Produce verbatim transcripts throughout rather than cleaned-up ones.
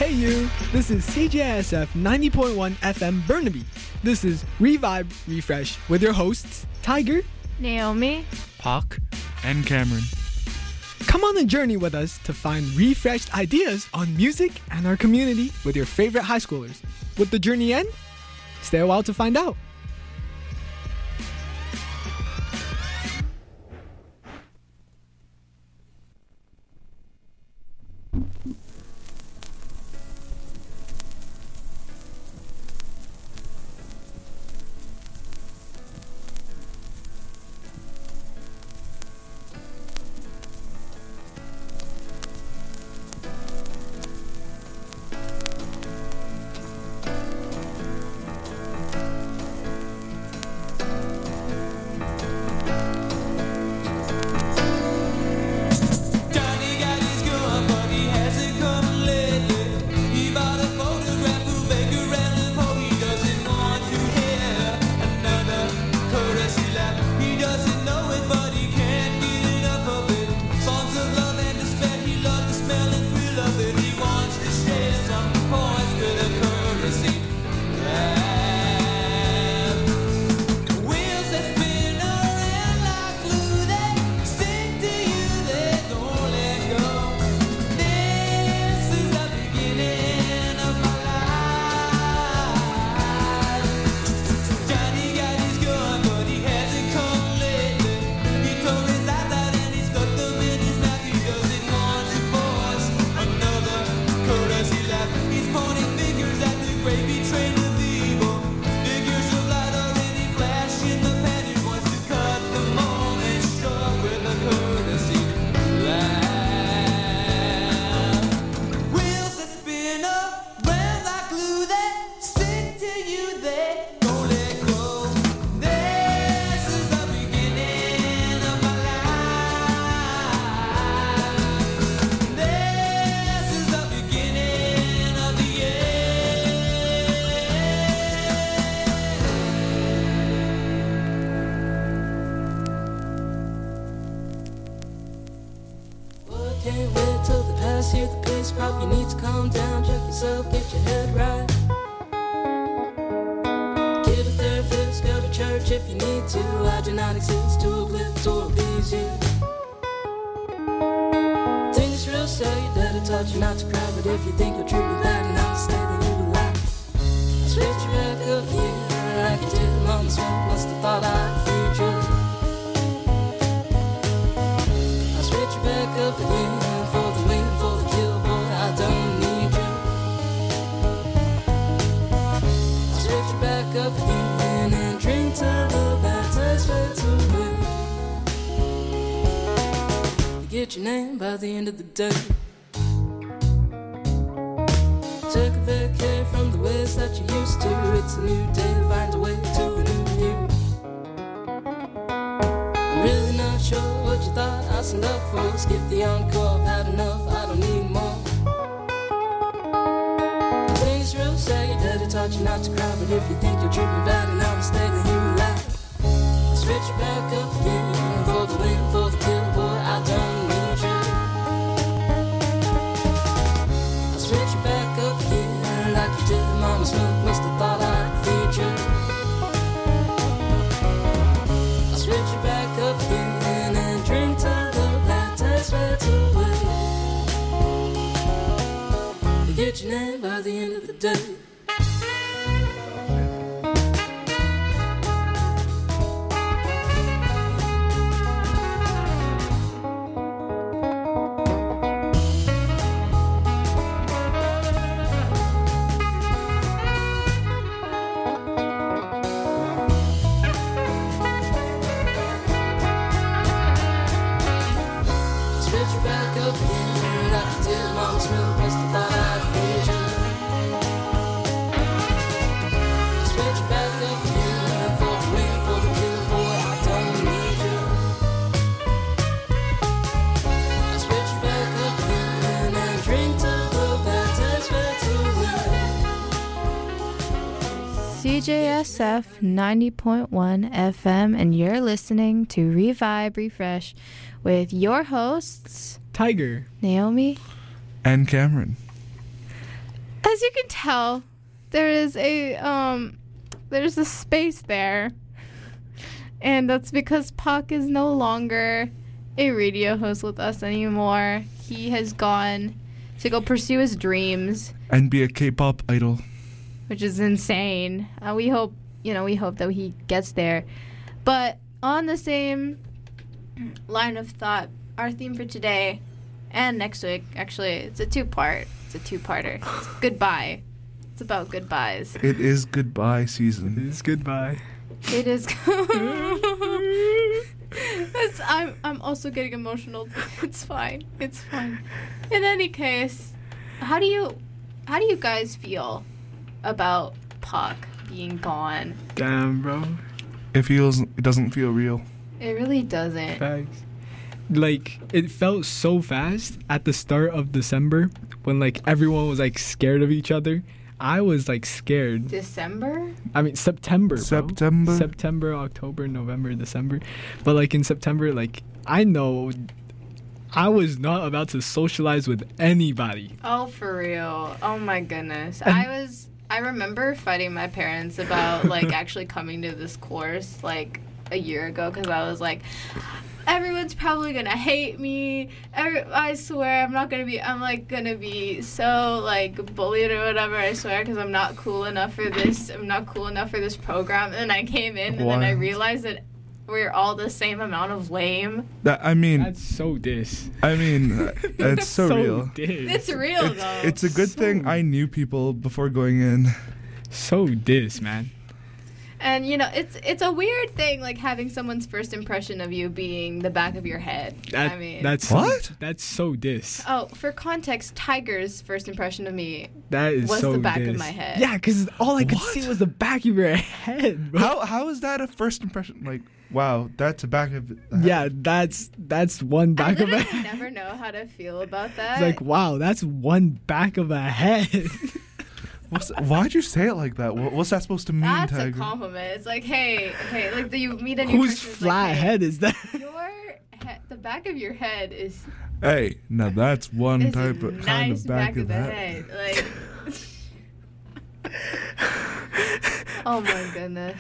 Hey you, this is C J S F ninety point one F M Burnaby. This is Revibe Refresh with your hosts, Tiger, Naomi, Park, and Cameron. Come on a journey with us to find refreshed ideas on music and our community with your favorite high schoolers. Would the journey end? Stay a while to find out. Get your name by the end of the day. Took a vacay from the ways that you used to. It's a new day, find a way to a new you. I'm really not sure what you thought I signed up for. Skip the encore, I've had enough, I don't need more. I think it's real sad your daddy taught you not to cry, but if you think you'll treat me bad and I'll stay, then you will laugh. I'll switch you back up again, for the win, for the kill, boy, I don't need. Like you did, Mama Smoke must have thought I'd feed you. I'll switch you back up again and drink till the black taste fades away. You get your name by the end of the day. C J S F ninety point one F M, and you're listening to Revibe Refresh with your hosts, Tiger, Naomi, and Cameron. As you can tell, there is a um, there's a space there, and that's because Pac is no longer a radio host with us anymore. He has gone to go pursue his dreams And be a K-pop idol. which is insane. Uh, we hope, you know, we hope that he gets there. But on the same line of thought, our theme for today and next week, actually, it's a two-part. It's a two-parter. It's goodbye. It's about goodbyes. It is goodbye season. It's goodbye. It is. It's, I'm. I'm also getting emotional. It's fine. It's fine. In any case, how do you, how do you guys feel about Pac being gone? Damn, bro. It feels. It doesn't feel real. It really doesn't. Facts. Like, it felt so fast at the start of December when, like, everyone was, like, scared of each other. I was, like, scared. December? I mean, September, bro. September. September, October, November, December. But, like, in September, like, I know I was not about to socialize with anybody. Oh, for real. Oh my goodness. And- I was. I remember fighting my parents about like actually coming to this course like a year ago because I was like, everyone's probably gonna hate me. Every, I swear I'm not gonna be. I'm like gonna be so like bullied or whatever. I swear because I'm not cool enough for this. I'm not cool enough for this program. And I came in and then I What? realized that we're all the same amount of lame. That I mean. That's so dis. I mean. It's so, real. dis. It's real It's, though. it's a good thing I knew people before going in. So dis, man. And you know, it's it's a weird thing like having someone's first impression of you being the back of your head. That, I mean, that's What? So, that's so dis. oh, for context, Tiger's first impression of me. That is was so the back of dis. my head. Yeah, because all I could What? see was the back of your head, bro. How how is that a first impression? Like, wow, that's a back of. Yeah, that's that's one I back of a literally head. never know how to feel about that. It's like, wow, that's one back of a head. What's, why'd you say it like that? What, what's that supposed to mean, that's a Tiger? compliment. It's like, hey, hey, like the, you meet a new Whose person, it's flat like, hey, head is that? Your he- the back of your head is Hey, now that's one is type a of nice kind of back, back of of the that. head. Like, oh my goodness.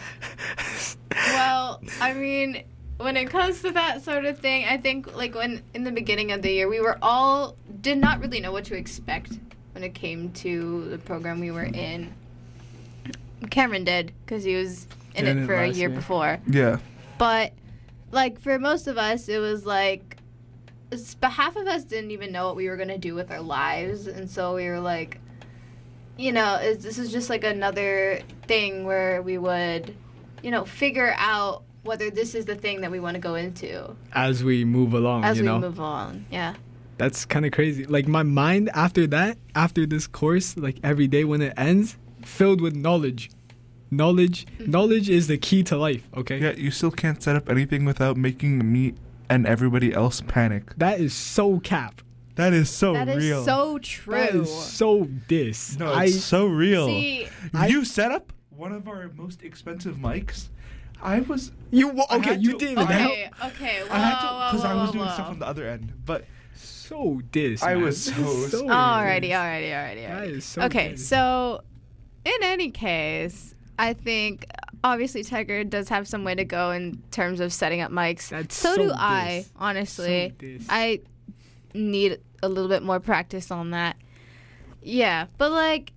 Well, I mean, when it comes to that sort of thing, I think like when in the beginning of the year, we were all did not really know what to expect when it came to the program we were in. Cameron did because he was in In it it for a last year year. before. Yeah. But like for most of us, it was like it's, but half of us didn't even know what we were gonna do with our lives, and so we were like, you know, is this is just like another thing where we would, you know, figure out whether this is the thing that we want to go into As we move along, as you we know. move on. Yeah. That's kind of crazy. Like my mind after that, after this course, like every day when it ends, filled with knowledge. Knowledge, Mm-hmm. knowledge is the key to life. Okay. Yeah, you still can't set up anything without making me and everybody else panic. That is so cap. That is so That is real. so true. That is so dis. no, I it's so real. See, I- you set up one of our most expensive mics. I was you wa- I okay. had You to- didn't even help. okay, okay, whoa, I had to whoa, because whoa, I was whoa, doing whoa. stuff on the other end, but So dis. I man. was so- so Alrighty, dis. alrighty, alrighty, That alrighty. is so okay, dis. so in any case, I think obviously Tiger does have some way to go in terms of setting up mics. That's so, so do I, dis. honestly. So dis. I need a little bit more practice on that. Yeah, but like,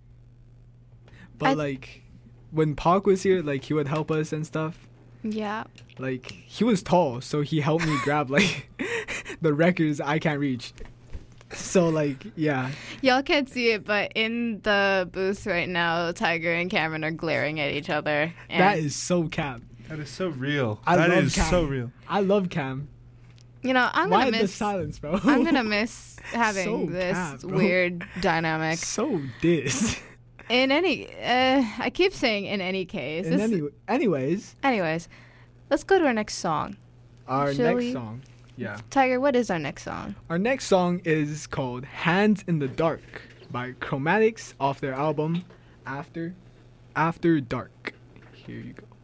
But I- like, when Pac was here, like he would help us and stuff. yeah. Like he was tall, so he helped me grab like the records I can't reach. So like, yeah. Y'all can't see it, but in the booth right now, Tiger and Cameron are glaring at each other. And That is so cap. that is so real. I That love is Cam. so real. I love Cam. you know, I'm Why gonna the miss. silence, bro? I'm gonna miss having So this cap, bro. weird dynamic. So dis. In any, uh, I keep saying in any case. And This- any, anyways, anyways, let's go to our next song. our Shall next we? song. Yeah. Tiger, what is our next song? Our next song is called Hands in the Dark by Chromatics off their album After After Dark. Here you go.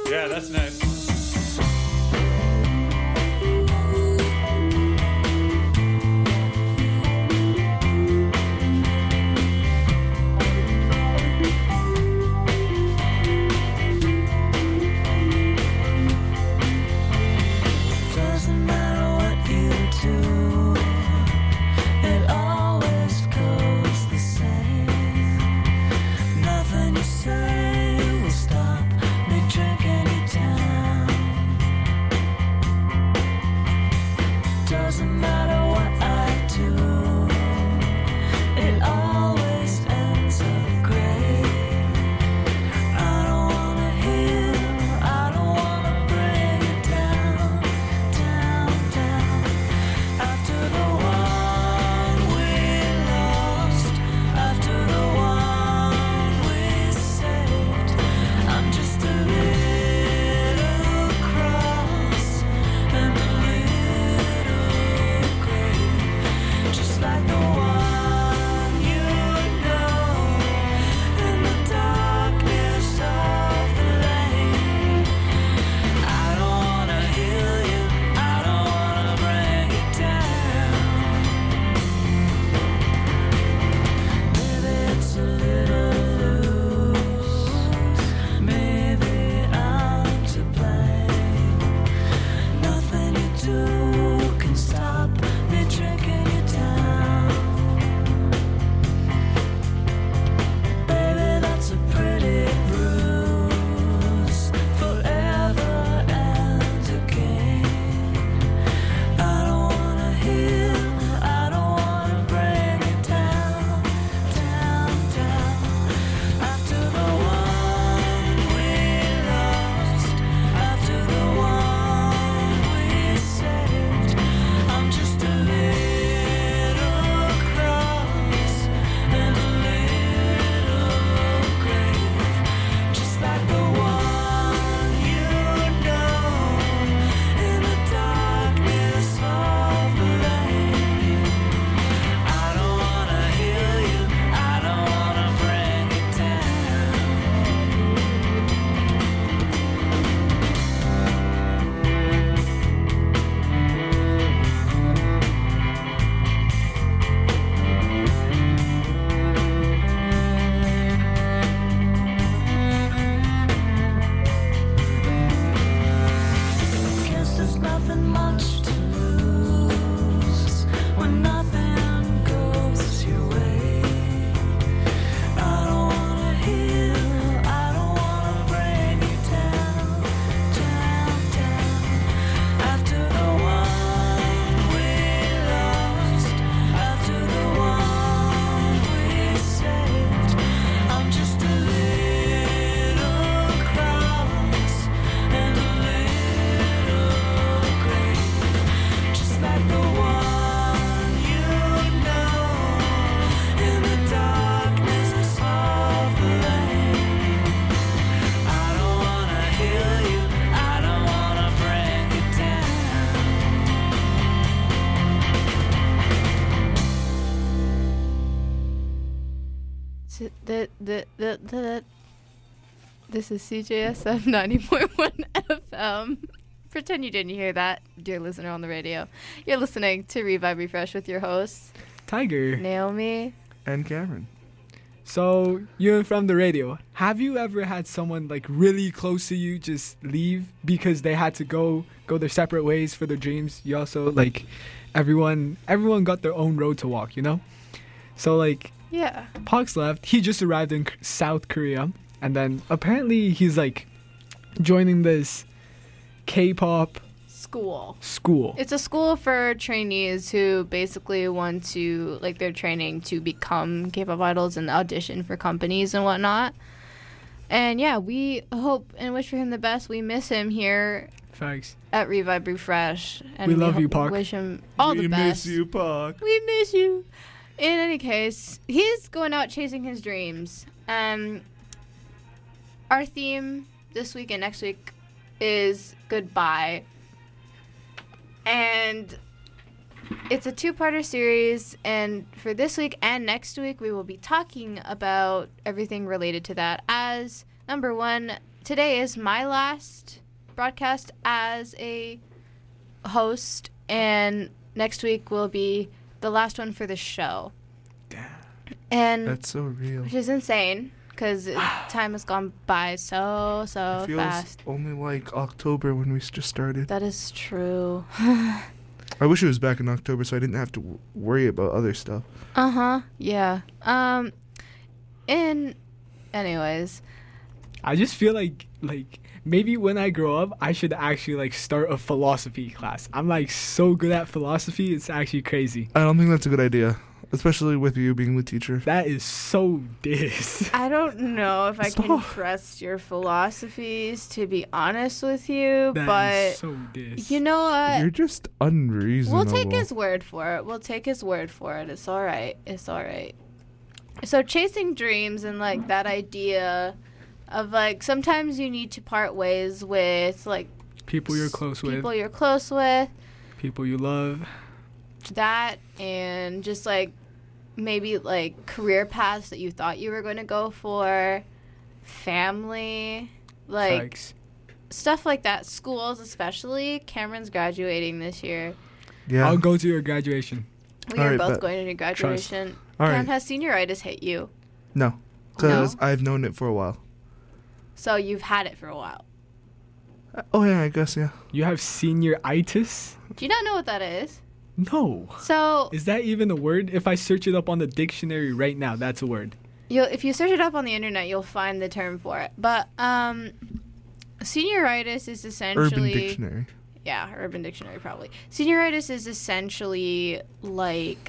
Yeah, that's nice. Doesn't matter what you do, it always goes the same. Nothing you say will stop me drinking you down. Doesn't matter what I do, it always ends up great. I don't wanna hear, I don't wanna bring it down, down, down. After the one we lost, after the one we saved, I'm just a little cross and a little grave, just like the one you know in the darkness of the lane. I don't wanna heal you, I don't wanna bring it down. Maybe it's a little loose, maybe I'm to blame. Nothing you do can stop me drinking you down. Baby, that's a pretty bruise, forever and again. I don't wanna heal, I don't wanna bring it down, down, down. After the one we lost, after the one we saved, I'm just a little cross and a little grave, just like the one you know in the darkness of the lane. I don't wanna heal you, I don't wanna bring it down. Guess there's nothing much to lose when nothing goes your way. I don't wanna heal, I don't wanna bring you down, down, down. After the one we lost, after the one we saved, I'm just a little cross and a little grave, just like the one you know in the darkness of the lane. I don't wanna heal you, I don't wanna bring it down. So the, the, the, the, this is C J S F ninety point one F M. Pretend you didn't hear that, dear listener on the radio. You're listening to Revive Refresh with your hosts, Tiger. Naomi. And Cameron. So, you're from the radio. Have you ever had someone like really close to you just leave because they had to go go their separate ways for their dreams? You also like everyone everyone got their own road to walk, you know? So like Yeah. Pox left. He just arrived in K- South Korea, and then apparently he's like joining this K-pop School. school. It's a school for trainees who basically want to, like, they're training to become K-pop idols and audition for companies and whatnot. And yeah, we hope and wish for him the best. We miss him here Thanks. at Revive Refresh. And We love ho- you, Park. Wish him all we the best. miss you, Park. We miss you. In any case, he's going out chasing his dreams. Um, our theme this week and next week is goodbye. And it's a two-parter series, and for this week and next week, we will be talking about everything related to that. As number one, today is my last broadcast as a host, and next week will be the last one for the show. Damn. And That's so real. which is insane because time has gone by so so It feels fast. only like October when we just started. That is true. I wish it was back in October so I didn't have to w- worry about other stuff. Uh huh. Yeah. Um. And, anyways, I just feel like like maybe when I grow up, I should actually like start a philosophy class. I'm like so good at philosophy, it's actually crazy. I don't think that's a good idea, especially with you being the teacher. That is so dis. I don't know if I can Stop. trust your philosophies, to be honest with you, That but is so dis. you know what? You're just unreasonable. We'll take his word for it. We'll take his word for it. It's all right. It's all right. So chasing dreams and like that idea of like sometimes you need to part ways with like people you're close with, people you're close with, people you love. that, and just like maybe like career paths that you thought you were going to go for, family, like Facts. stuff like that. Schools especially. Cameron's graduating this year. Yeah. I'll go to your graduation. We All are right, both bet. going to your graduation. All Cam, right. has senioritis hit you? No, because No? I've known it for a while. So you've had it for a while. Uh, Oh yeah, I guess yeah. You have senioritis? Do you not know what that is? No. So Is that even a word? If I search it up on the dictionary right now, that's a word. you if you search it up on the internet, you'll find the term for it. But um, senioritis is essentially Urban Dictionary. yeah, Urban Dictionary probably. Senioritis is essentially like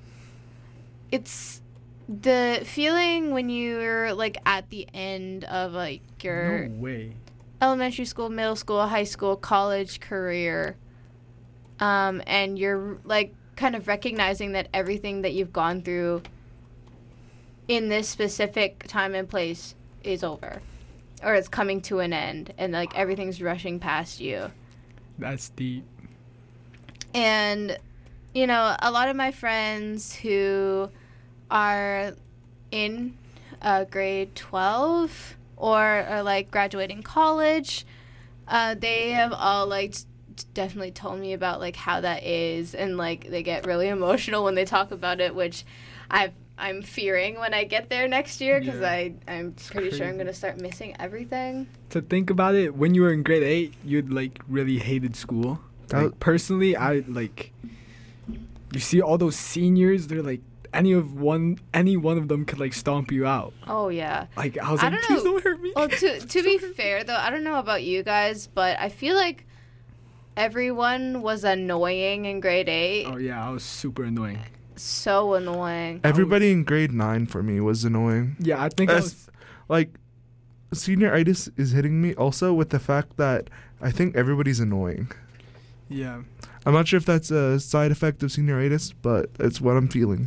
it's the feeling when you're like at the end of like your No way. elementary school, middle school, high school, college career, um, and you're like kind of recognizing that everything that you've gone through in this specific time and place is over, or it's coming to an end, and like everything's rushing past you. That's deep. And, you know, a lot of my friends who are in uh, grade twelve or are like graduating college, uh, they have all like t- definitely told me about like how that is, and like they get really emotional when they talk about it, which I've I'm fearing when I get there next year because Yeah. I I'm pretty sure I'm crazy. gonna start missing everything. To think about it, when you were in grade eight, you'd like really hated school. That- Like, personally, I like. You see all those seniors, they're like any of one, any one of them could like stomp you out. Oh yeah. Like I was I like, don't please know. don't hurt me. Well, to to be fair though, I don't know about you guys, but I feel like everyone was annoying in grade eight. Oh yeah, I was super annoying. So annoying. Everybody in grade nine for me was annoying. Yeah, I think I As- was. Like, senioritis is hitting me also with the fact that I think everybody's annoying. Yeah, I'm not sure if that's a side effect of senioritis, but it's what I'm feeling.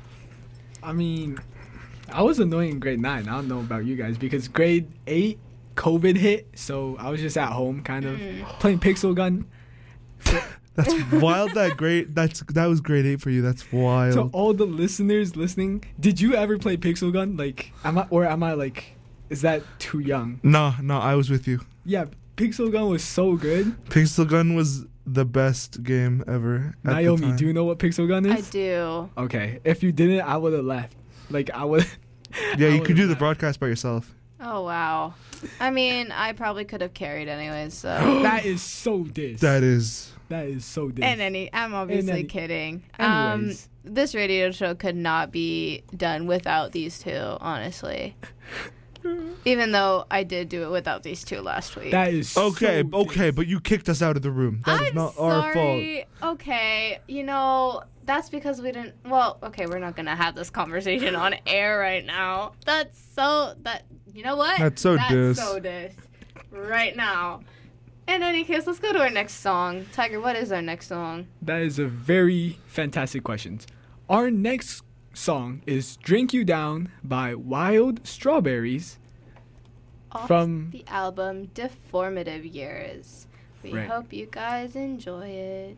I mean, I was annoying in grade nine. I don't know about you guys because grade eight, COVID hit, so I was just at home, kind of Mm. playing Pixel Gun. That's wild. That grade. That's that was grade eight for you. That's To wild. all the listeners listening, did you ever play Pixel Gun? Like, am I or am I like, is that too young? No, no, I was with you. Yeah, Pixel Gun was so good. Pixel Gun was the best game ever. at the Naomi, time. do you know what Pixel Gun I is? do. Okay, if you didn't, I would have left. Like, I would. Yeah, I you could do would've the left. broadcast by yourself. Oh wow. I mean, I probably could have carried anyways. So. That is so dis. That is. That is so dis. And any, I'm obviously any- kidding. Anyways. Um, this radio show could not be done without these two, honestly. Even though I did do it without these two last week. That is Okay, so okay, dis. but you kicked us out of the room. That is I'm not our fault. sorry. Okay, you know, that's because we didn't. Well, okay, we're not gonna have this conversation on air right now. That's so that you know what? That's so that's dis. so dis. Right now. In any case, let's go to our next song. Tiger, what is our next song? That is a very fantastic question. Our next song is "Drink You Down" by Wild Strawberries. Off From- the album Deformative Years. We Right. hope you guys enjoy it.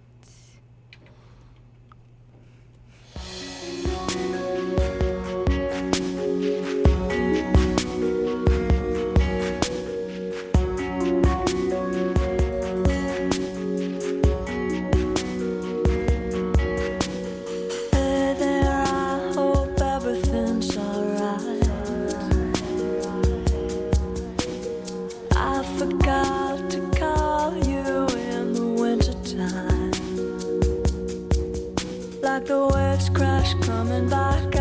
I forgot to call you in the wintertime. Like the waves crash coming back